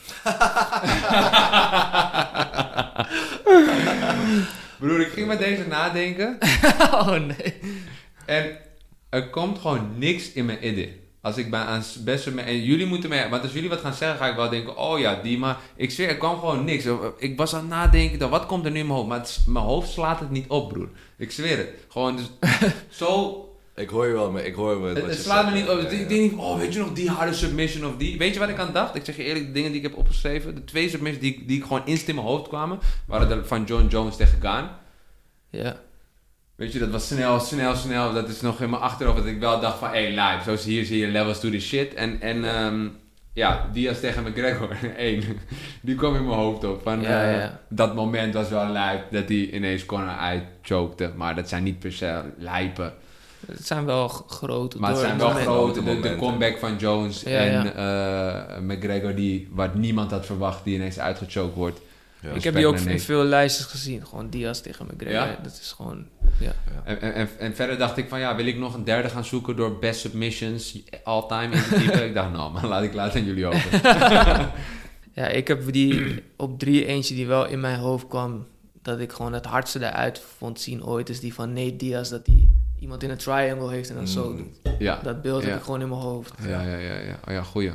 Broer, ik ging met deze nadenken. Oh nee. En er komt gewoon niks in mijn idee. Als ik ben aan best mee, en jullie moeten mee, want als jullie wat gaan zeggen, ga ik wel denken, oh ja, die, maar ik zweer, er kwam gewoon niks. Ik was aan het nadenken, wat komt er nu in mijn hoofd? Maar mijn hoofd slaat het niet op, broer. Ik zweer het. Gewoon dus, zo. Ik hoor je wel, maar ik hoor me. Het slaat me niet op. Ik denk niet, oh, weet je nog die harde submission of die? Weet je wat ik aan dacht? Ik zeg je eerlijk, de dingen die ik heb opgeschreven, de 2 submissions die ik gewoon instant in mijn hoofd kwamen, waren er van John Jones tegen Gaan. Ja. Weet je, dat was snel. Dat is nog in mijn achterhoofd dat ik wel dacht van, hey, live. Zo hier zie je levels to the shit. En Diaz tegen McGregor, 1. Die kwam in mijn hoofd op. Van, Ja. Dat moment was wel live dat hij ineens Conor uitchokte. Maar dat zijn niet per se lijpen. Het zijn wel grote Maar het zijn wel momenten. grote. De momenten. comeback van Jones Ja, en McGregor, wat niemand had verwacht, die ineens uitgechoked wordt. Ja. Ik heb die ook in veel lijstjes gezien. Gewoon Diaz tegen McGregor. Ja? Dat is gewoon... En verder dacht ik van, ja, wil ik nog een derde gaan zoeken door best submissions all time in te typen? Ik dacht, nou, maar laat ik laten aan jullie over. Ja, ik heb die op 3 eentje die wel in mijn hoofd kwam, dat ik gewoon het hardste eruit vond zien ooit, is die van Nate Diaz, dat hij iemand in een triangle heeft en dan zo doet. Ja. Dat beeld heb Ja. ik gewoon in mijn hoofd. Ja. Oh ja, goeie.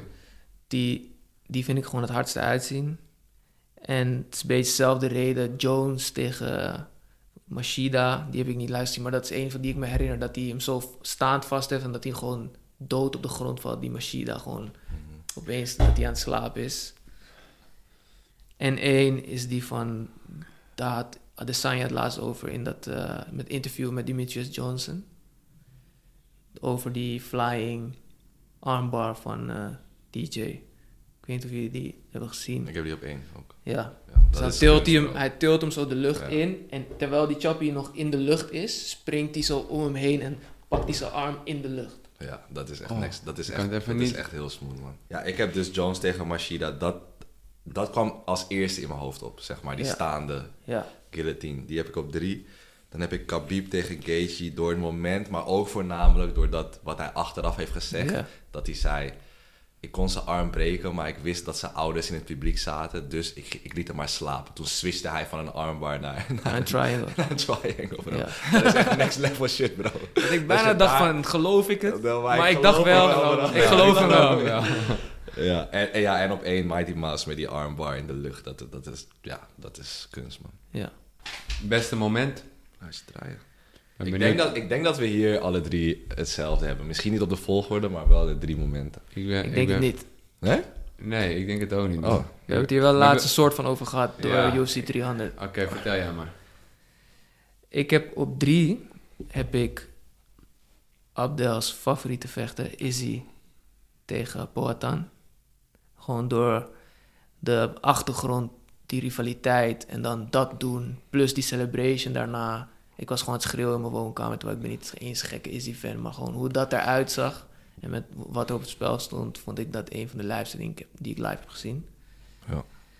Die vind ik gewoon het hardste uitzien. En het is een beetje dezelfde reden. Jones tegen Machida, die heb ik niet luisterd, maar dat is een van die ik me herinner, dat hij hem zo staand vast heeft en dat hij gewoon dood op de grond valt, die Machida gewoon opeens dat hij aan het slapen is. En 1 is die van, daar had Adesanya het laatst over in dat met interview met Demetrius Johnson. Over die flying armbar van DJ. Ik weet niet of jullie die hebben gezien. Ik heb die op 1 ook. Ja. Ja, Dus dan is tilt kunst, hij tilt hem zo de lucht Ja. in. En terwijl die Chappie nog in de lucht is, springt hij zo om hem heen en pakt hij zijn arm in de lucht. Ja, dat is echt Oh, next. Dat is ik echt, kan het even dat is niet. echt heel smooth, man. Ja, ik heb dus Jones tegen Machida. Dat kwam als eerste in mijn hoofd op, zeg maar. Die Ja. staande Ja. guillotine. Die heb ik op 3. Dan heb ik Khabib tegen Gaethje door het moment, maar ook voornamelijk door dat wat hij achteraf heeft gezegd. Ja. Dat hij zei, ik kon zijn arm breken, maar ik wist dat zijn ouders in het publiek zaten. Dus ik liet hem maar slapen. Toen switchte hij van een armbar naar Een triangle. een triangle, bro. Ja. Dat is echt next level shit, bro. Dat ik bijna je dacht daar- van, geloof ik het? Wel, Maar ik geloof dacht wel, hem wel, bro. ik geloof hem wel. Ja, en op 1 Mighty Mouse met die armbar in de lucht. Dat is kunst, man. Ja. Beste moment? Hij is draaien. Ben Ik benieuwd. denk dat we hier alle 3 hetzelfde hebben. Misschien niet op de volgorde, maar wel de 3 momenten. Ik denk het niet. Nee? Nee, ik denk het ook niet. Oh. We hebben het hier wel laatst een soort van over gehad door Ja. UFC 300. Oké, vertel jij maar. Ik heb op 3 heb ik Abdel's favoriete vechter, Izzy, tegen Poatan. Gewoon door de achtergrond, die rivaliteit en dan dat doen, plus die celebration daarna. Ik was gewoon aan het schreeuwen in mijn woonkamer, terwijl ik ben niet eens een gekke Izzy-fan, maar gewoon hoe dat eruit zag en met wat er op het spel stond, vond ik dat een van de lijfste dingen die ik live heb gezien. Ja.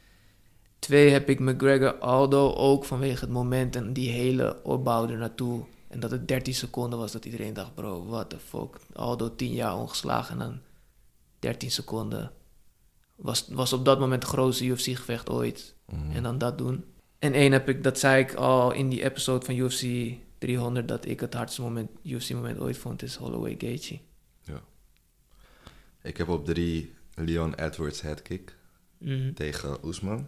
2 heb ik McGregor Aldo, ook vanwege het moment en die hele opbouw er naartoe. En dat het 13 seconden was dat iedereen dacht, bro, what the fuck. Aldo 10 jaar ongeslagen en dan 13 seconden. Was op dat moment het grootste UFC-gevecht ooit. En dan dat doen. En 1 heb ik, dat zei ik al in die episode van UFC 300, dat ik het hardste UFC-moment ooit vond, is Holloway Gaethje. Ja. Ik heb op 3 Leon Edwards headkick tegen Ousmane.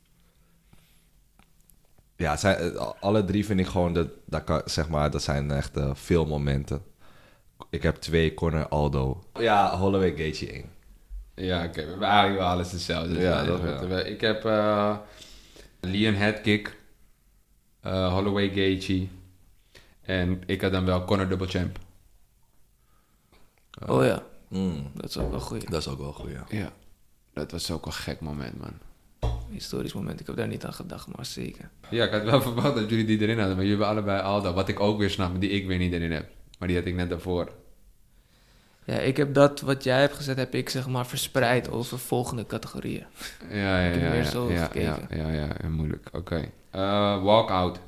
Ja, alle 3 vind ik gewoon, dat zijn echt veel momenten. Ik heb 2 Conor Aldo. Ja, Holloway Gaethje 1. Ja, oké. We hebben eigenlijk wel alles hetzelfde. Dus Ja, dat dat wel. Ik heb Leon Headkick, Holloway Gaethje en ik had dan wel Conor Double Champ. Oh ja, Mm, dat is ook wel goed. dat is ook wel goed, ja. Ja, dat was ook een gek moment, man. Historisch moment, ik heb daar niet aan gedacht, maar zeker. Ja, ik had wel verwacht dat jullie die erin hadden, maar jullie hebben allebei Aldo. Wat ik ook weer snap, maar die ik weer niet erin heb. Maar die had ik net daarvoor. Ja, ik heb dat wat jij hebt gezet, heb ik zeg maar verspreid over volgende categorieën. Ja, Ik heb meer zo gekeken. Ja, moeilijk. Oké. Walkout.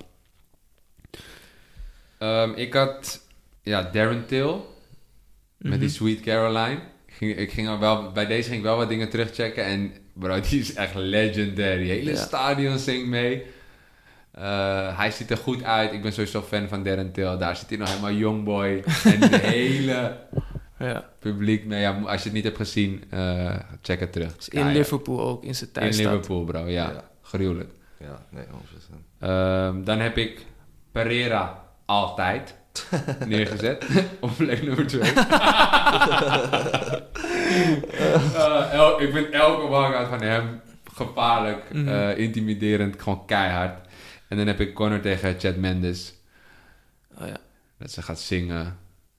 Ik had Darren Till met die Sweet Caroline. Bij deze ging ik wel wat dingen terugchecken. En bro, die is echt legendary. Hele stadion zingt mee. Hij ziet er goed uit. Ik ben sowieso fan van Darren Till. Daar zit hij nog helemaal youngboy. En de hele publiek. Nou ja, als je het niet hebt gezien, check het terug. Dus in Liverpool ook, in zijn thuisstad. In Liverpool, bro. Ja. Gruwelijk. Ja, nee, 100%. Dan heb ik Pereira altijd neergezet. Op plek nummer 2. Ik vind elke walkout van hem gevaarlijk, intimiderend, gewoon keihard. En dan heb ik Conor tegen Chad Mendes. Oh ja. Dat ze gaat zingen.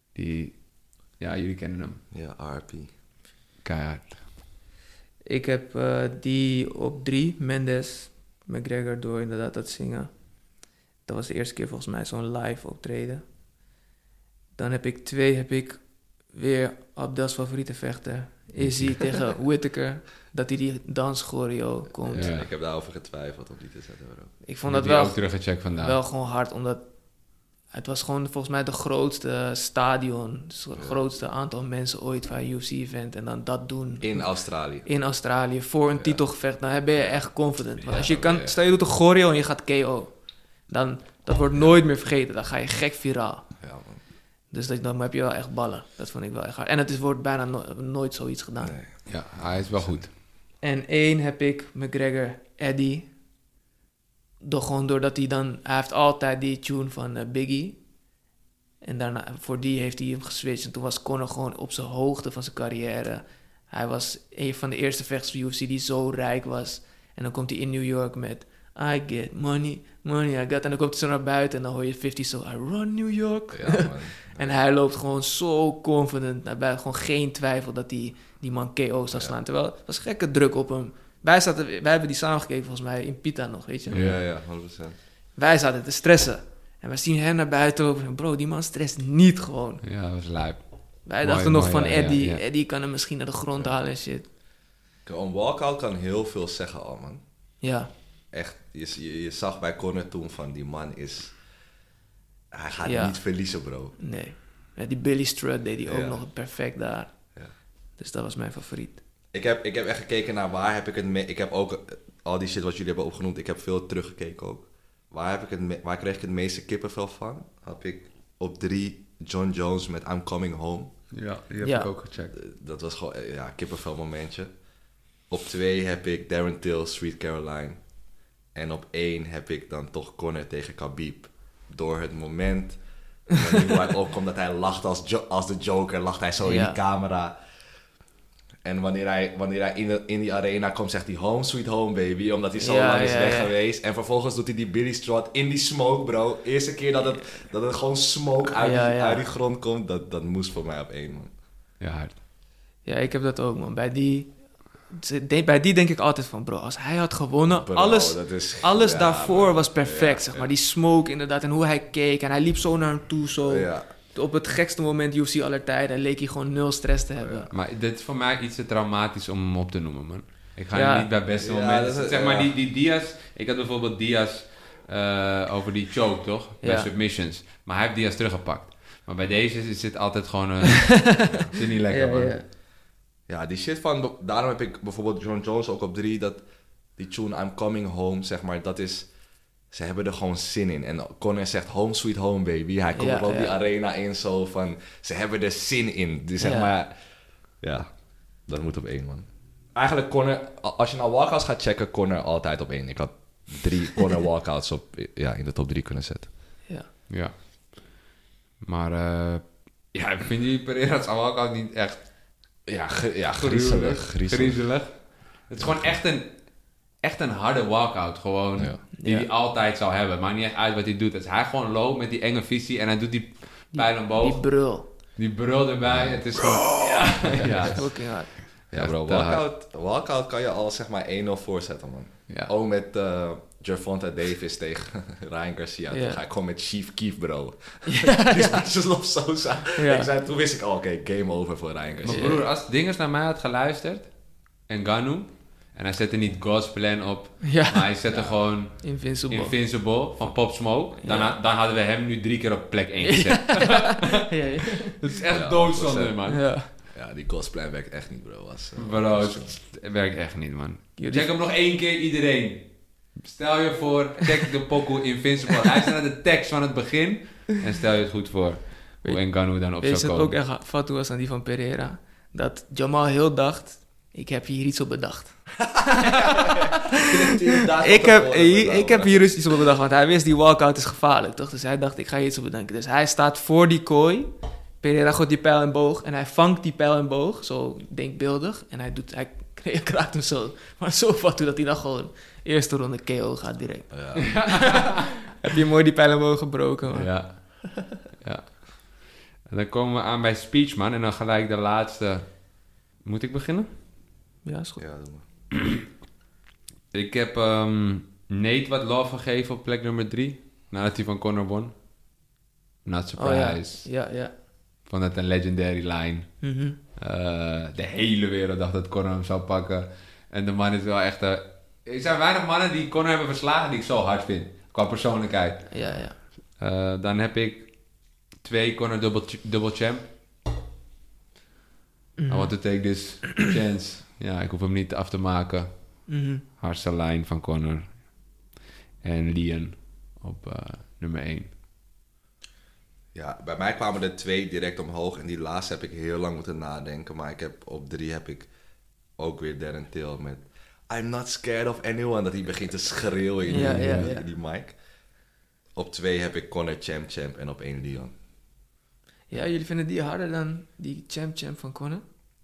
Jullie kennen hem. Ja, RP. Keihard. Ik heb die op 3, Mendes, McGregor, door inderdaad dat zingen. Dat was de eerste keer volgens mij zo'n live optreden. Dan heb ik 2, weer Abdel's favoriete vechter. Izzy tegen Whittaker. Dat hij die danschoreo komt. Ja, ik heb daarover getwijfeld om die te zetten, bro. Ik vond dat die ook wel, teruggecheckt vandaag. wel gewoon hard, omdat het was gewoon volgens mij de grootste stadion. Dus het grootste aantal mensen ooit van een UFC-event. En dan dat doen. In Australië. In Australië, voor een titelgevecht. Dan ben je echt confident. Want als je kan, stel je doet een choreo en je gaat KO. Dan, dat wordt nooit meer vergeten. Dan ga je gek viraal. Ja, man. Dus dan heb je wel echt ballen. Dat vond ik wel echt hard. En het wordt bijna nooit zoiets gedaan. Nee. Ja, hij is wel goed. En 1 heb ik McGregor, Eddie. Doordat hij heeft altijd die tune van Biggie. En daarna, voor die heeft hij hem geswitcht. En toen was Conor gewoon op zijn hoogte van zijn carrière. Hij was een van de eerste vechters van UFC die zo rijk was. En dan komt hij in New York met I get money, I got. En dan komt hij zo naar buiten en dan hoor je 50 zo, I run New York. Ja, man. En hij loopt gewoon zo confident. Hij heeft gewoon geen twijfel dat die man KO zou slaan. Terwijl het was gekke druk op hem. Wij hebben die samen gekeken volgens mij in Pita nog, weet je. Ja, 100%. Wij zaten te stressen. En we zien hem naar buiten lopen. Bro, die man stresst niet gewoon. Ja, dat was lijp. Wij dachten nog van ja, Eddie. ja. Eddie kan hem misschien naar de grond halen en shit. Een walkout kan heel veel zeggen al, man. Ja. Echt, je zag bij Conor toen van die man is... Hij gaat Ja. niet verliezen, bro. Nee. Ja, die Billy Strutt deed hij ook Ja. nog perfect daar. Ja. Dus dat was mijn favoriet. Ik heb echt gekeken naar waar heb ik het mee... Ik heb ook al die shit wat jullie hebben opgenoemd, ik heb veel teruggekeken ook. Waar kreeg ik het meeste kippenvel van? Heb ik op 3 John Jones met I'm Coming Home. Ja, die heb Ja. ik ook gecheckt. Dat was gewoon, kippenvel momentje. Op 2 heb ik Darren Till, Sweet Caroline. En op 1 heb ik dan toch Conor tegen Khabib. Door het moment wanneer hij opkomt dat hij lacht als de Joker, lacht hij zo in Ja. die camera. En wanneer hij in die arena komt, zegt hij home sweet home baby, omdat hij zo Ja, lang is ja, weg ja. geweest. En vervolgens doet hij die Billy Strut in die smoke, bro. Eerste keer dat het gewoon smoke uit die grond komt, dat moest voor mij op 1, man. Ja, hard. Ja, ik heb dat ook, man. Bij die denk ik altijd van, bro, als hij had gewonnen, Bro, alles dat is- ja, daarvoor bro. was perfect, Ja, zeg ja. maar. Die smoke inderdaad en hoe hij keek en hij liep zo naar hem toe, zo. Ja. Op het gekste moment UFC aller tijden leek hij gewoon 0 stress te hebben. Maar dit is voor mij iets te traumatisch om hem op te noemen, man. Ik ga Ja. hem niet bij beste Ja, momenten... dat is- zeg maar, ja. die Diaz... Ik had bijvoorbeeld Diaz over die choke, toch? Bij Ja. submissions. Maar hij heeft Diaz teruggepakt. Maar bij deze is het altijd gewoon... zit niet lekker, man. Ja, die shit van... Daarom heb ik bijvoorbeeld John Jones ook op 3... dat die tune I'm Coming Home, zeg maar, dat is... Ze hebben er gewoon zin in. En Conor zegt home sweet home baby. Hij komt Ja, op die ja. arena in zo van... Ze hebben er zin in. Dus zeg Ja. maar... Ja, dat moet op 1, man. Eigenlijk Conor... Als je naar walkouts gaat checken, Conor altijd op 1. Ik had 3 Conor walkouts in de top 3 kunnen zetten. Ja. Maar... ik vind die Pereira's walkout niet echt... Ja, griezelig. Griezelig. Het is gewoon echt een harde walkout. Gewoon, Ja. die hij altijd zou hebben. Maakt niet echt uit wat hij doet. Als hij gewoon loopt met die enge visie en hij doet die pijl omboog. Die brul. Die brul erbij, het is gewoon... Ja. Fucking hard. Ja bro, Echt te hard. walkout kan je al zeg maar 1-0 voorzetten, man. Ja. Ook met Gervonta Davis tegen Ryan Garcia. Ja. Toen ga ik gewoon met Chief Keef, bro. Die spelers Love Sosa. Ja. Toen wist ik al, oké, game over voor Ryan Garcia. Mijn broer, als Dingers naar mij had geluisterd, en Ganu, en hij zette niet God's Plan op, Ja. maar hij zette gewoon Invincible van Pop Smoke, dan hadden we hem nu 3 keer op plek 1 gezet. Ja. Dat is echt Ja, doodzonde, 100%. man. Ja. Ja, die cosplay werkt echt niet, bro. Bro, het werkt echt niet, man. Jullie- Check hem nog 1 keer, iedereen. Stel je voor, check de pokoe Invincible. Hij is naar de tekst van het begin. En stel je het goed voor hoe Ngannou dan op Weet je zou het ook komen. echt fatu was aan die van Pereira? Dat Jamal heel dacht, ik heb hier iets op bedacht. Ik heb hier iets op bedacht, want hij wist die walkout is gevaarlijk, toch? Dus hij dacht, ik ga hier iets op bedenken. Dus hij staat voor die kooi. Pereira gooit die pijl en boog en hij vangt die pijl en boog, zo denkbeeldig. En hij kraakt hem zo. Maar zo fatu dat hij dan gewoon eerste ronde KO gaat direct. Ja. Heb je mooi die pijl en boog gebroken, man. Ja. Ja. En dan komen we aan bij speech, man. En dan gelijk de laatste. Moet ik beginnen? Ja, is goed. Ja, doe maar. Ik heb Nate wat love gegeven op plek nummer 3. Nadat hij van Conor won. Not surprise. Ja. Ik vond dat een legendary line. Mhm. De hele wereld dacht dat Conor hem zou pakken. En de man is wel echt... er zijn weinig mannen die Conor hebben verslagen die ik zo hard vind. Qua persoonlijkheid. Ja. Dan heb ik 2 Conor double champ. I want to take this chance. Ja, ik hoef hem niet af te maken. Mhm. Hardste lijn van Conor. En Leon op nummer 1. Ja, bij mij kwamen er 2 direct omhoog. En die laatste heb ik heel lang moeten nadenken. Maar op 3 heb ik ook weer Darren Till met... I'm not scared of anyone. Dat hij begint te schreeuwen in die mic. Op 2 heb ik Conor champ. En op 1 Leon. Ja, jullie vinden die harder dan die champ van Conor?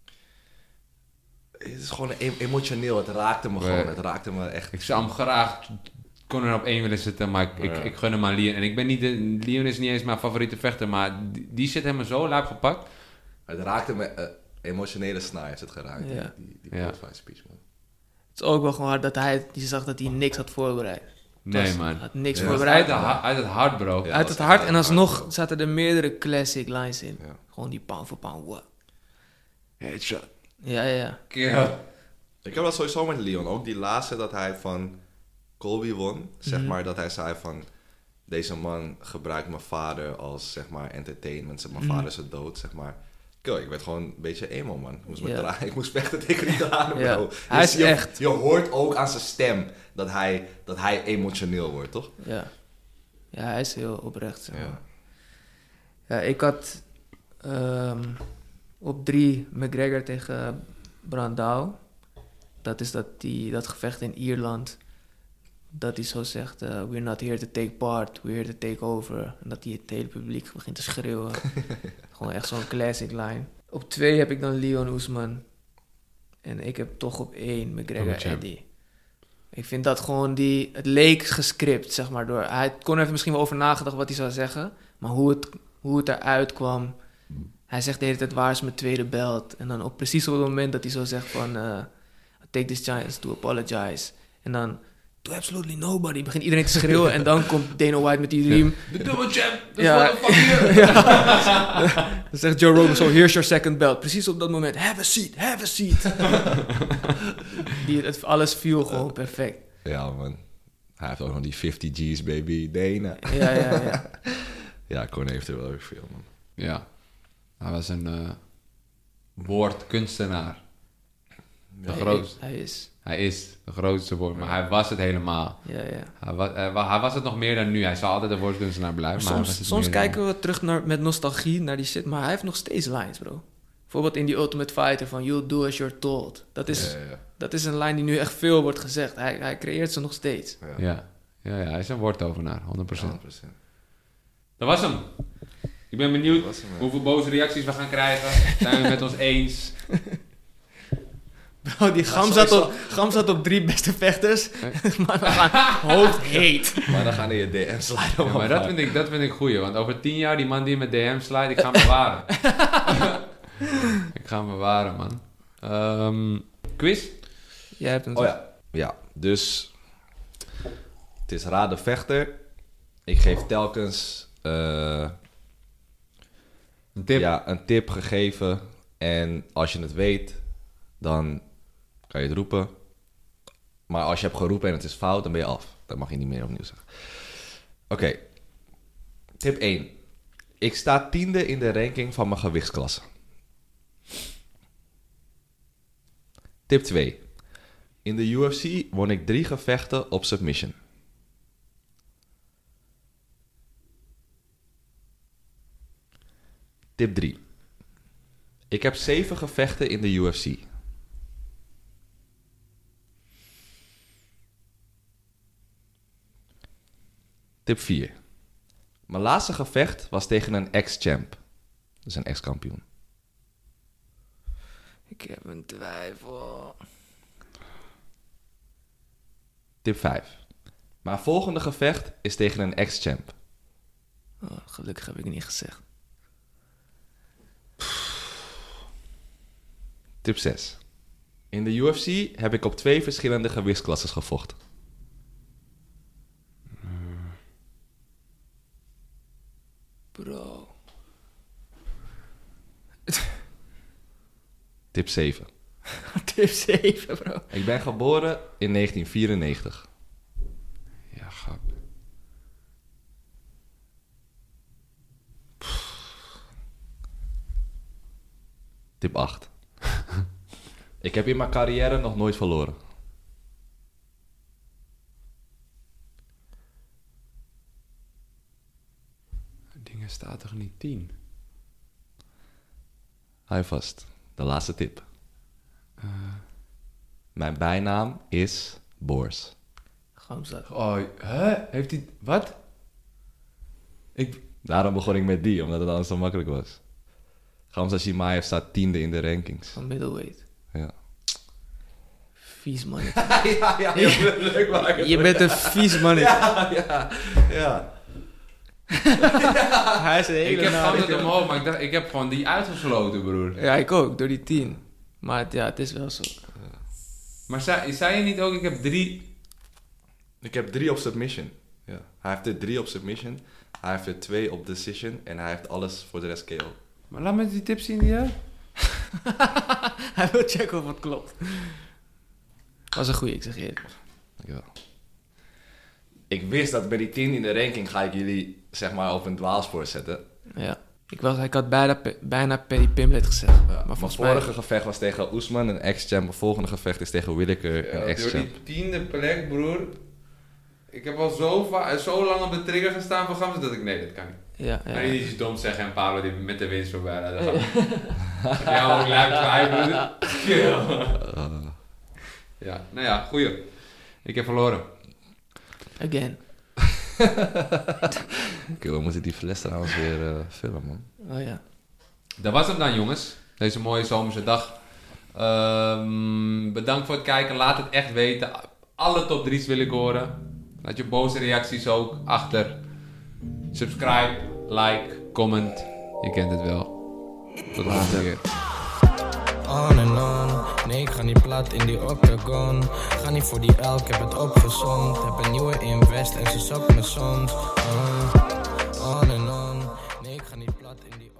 Het is gewoon emotioneel. Het raakte me gewoon. Het raakte me echt. Ik zou hem graag Conor op 1 willen zetten, maar ik gun hem aan Leon. En ik ben niet Leon is niet eens mijn favoriete vechter, maar die zit hem zo lijp gepakt. Het raakte me... emotionele snaar heeft het geraakt. Ja. Die Ja. post-fight speech, man. Het is ook wel gewoon hard dat je zag dat hij niks had voorbereid. Nee, man. Hij had niks Ja. voorbereid. Uit het hart, bro. Ja. Uit dat het was hart echt en hard, alsnog bro. zaten er meerdere classic lines in. Ja. Gewoon die pound voor pound. What? Headshot. Ja. Ja. Ik heb dat sowieso met Leon. Ook die laatste dat hij van Colby won. Zeg Mhm. maar dat hij zei van... Deze man gebruikt mijn vader als zeg maar entertainment. Mijn vader is dood, zeg maar. Kill, ik werd gewoon een beetje emo, man. Ik moest vechten tegen die tranen, bro. Ja. Hij is echt... Je hoort ook aan zijn stem dat hij emotioneel wordt, toch? Ja, hij is heel oprecht. Zeg maar. Ja. Ja, ik had op 3 McGregor tegen Brandao. Dat is dat gevecht in Ierland. Dat hij zo zegt, we're not here to take part, we're here to take over. En dat hij het hele publiek begint te schreeuwen. Gewoon echt zo'n classic line. Op 2 heb ik dan Leon Ousmane. En ik heb toch op 1 McGregor Eddie. Ik vind dat gewoon het leek gescript, zeg maar. Conor heeft er misschien wel over nagedacht wat hij zou zeggen. Maar hoe het eruit kwam. Hij zegt de hele tijd, waar is mijn tweede belt? En dan precies op het moment dat hij zo zegt van... take this chance to apologize. En dan... to absolutely nobody. Begint iedereen te schreeuwen. En dan komt Dana White met die riem. De double champ. Ja. Dan zegt Joe Rogan zo, here's your second belt. Precies op dat moment, have a seat. Alles viel gewoon perfect. Ja, man. Hij heeft ook nog die 50 G's, baby. Dana. Ja. Ja, Conor heeft er wel weer veel, man. Ja. Hij was een woordkunstenaar. De grootste. Hij is de grootste woord, maar hij was het helemaal. Ja. Hij was het nog meer dan nu. Hij zal altijd een woordkunstenaar blijven. Maar Soms kijken we terug met nostalgie naar die shit, maar hij heeft nog steeds lines, bro. Bijvoorbeeld in die Ultimate Fighter van you'll do as you're told. Dat is een line die nu echt veel wordt gezegd. Hij creëert ze nog steeds. Ja, hij is een woordtovenaar, 100%. 100%. Dat was hem. Ik ben benieuwd Dat was hem, ja. hoeveel boze reacties we gaan krijgen. Zijn we het met ons eens? Bro, die Gam zat op 3 beste vechters. Maar we gaan hoofd heet. Maar dan gaan die je DM sliden. Ja, maar dat vind ik goeie. Want over 10 jaar, die man die met DM slijt, ik ga hem bewaren. Ik ga hem bewaren, man. Quiz? Jij hebt hem Oh ja. Ja, dus... Het is Raad de Vechter. Ik geef telkens... Een tip? Ja, een tip gegeven. En als je het weet, dan kan je het roepen. Maar als je hebt geroepen en het is fout, dan ben je af. Dan mag je niet meer opnieuw zeggen. Oké. Tip 1. Ik sta 10e in de ranking van mijn gewichtsklasse. Tip 2. In de UFC won ik 3 gevechten op submission. Tip 3. Ik heb 7 gevechten in de UFC. Tip 4. Mijn laatste gevecht was tegen een ex-champ. Dus een ex-kampioen. Ik heb een twijfel. Tip 5. Mijn volgende gevecht is tegen een ex-champ. Oh, gelukkig heb ik niet gezegd. Tip 6. In de UFC heb ik op 2 verschillende gewichtsklasses gevochten. Bro. Tip 7. Tip 7, bro. Ik ben geboren in 1994. Ja, grap. Tip 8. Ik heb in mijn carrière nog nooit verloren. Dingen staat toch niet 10? Hou je vast. De laatste tip. Mijn bijnaam is Boors. Gamza. Oh, hè? Heeft hij... Wat? Daarom begon ik met die, omdat het anders zo makkelijk was. Gamza Chimaev staat 10e in de rankings. Van middleweight. Ja. Vies man. ja, leuk maken. Je bent een vies mannetje. Ja. Hij is een hele Ik heb nare gewoon het jongen. omhoog, maar ik dacht, ik heb gewoon die uitgesloten, broer. Ja, ik ook, door die 10. Maar ja, het is wel zo. Maar zei je niet ook, ik heb 3... Ik heb 3 op submission. Ja. Hij heeft er 3 op submission. Hij heeft er 2 op decision. En hij heeft alles voor de rest KO. Maar laat me die tips zien die je... Hij wil checken of het klopt. Was een goeie, ik zeg je eerlijk. Ja. Ik wist dat bij die 10 in de ranking ga ik jullie zeg maar op een dwaalspoor zetten. Ja. Ik had bijna Paddy Pimblett gezegd. Ja, Maar mijn volgens mij... vorige gevecht was tegen Oesman, een ex-champ. Mijn volgende gevecht is tegen Whittaker, een Door ex-champ. die 10e plek, broer. Ik heb al zo lang op de trigger gestaan van Gamza dat ik... Nee, dat kan niet. Ja. Kan je niet iets doms zeggen en Pablo die met de winst voorbij. Dat ja, ook lijkt mij, broer. Ja, nou ja, goeie. Ik heb verloren. Again. Oké, we moeten die fles trouwens weer vullen, man. Oh ja. Dat was hem dan, jongens. Deze mooie zomerse dag. Bedankt voor het kijken. Laat het echt weten. Alle top 3's wil ik horen. Laat je boze reacties ook achter. Subscribe, like, comment. Je kent het wel. Tot de volgende keer. On en on, nee ik ga niet plat in die octagon. Ga niet voor die elk, heb het opgezond. Heb een nieuwe invest en ze zoekt me soms. On en on, nee ik ga niet plat in die